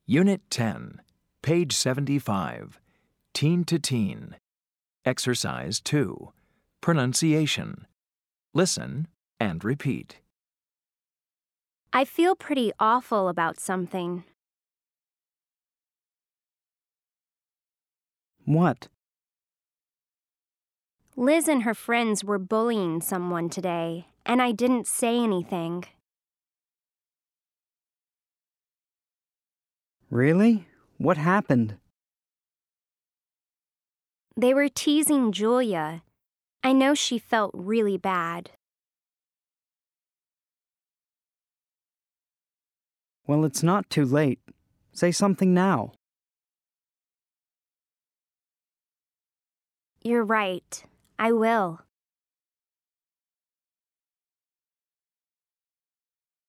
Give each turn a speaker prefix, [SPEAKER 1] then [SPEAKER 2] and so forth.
[SPEAKER 1] Unit 10, page 75, Teen to Teen. Exercise 2, Pronunciation. Listen and repeat.
[SPEAKER 2] I feel pretty awful about something.
[SPEAKER 3] What?
[SPEAKER 2] Liz and her friends were bullying someone today, and I didn't say anything.
[SPEAKER 3] Really? What happened?
[SPEAKER 2] They were teasing Julia. I know she felt really bad.
[SPEAKER 3] Well, it's not too late. Say something now.
[SPEAKER 2] You're right. I will.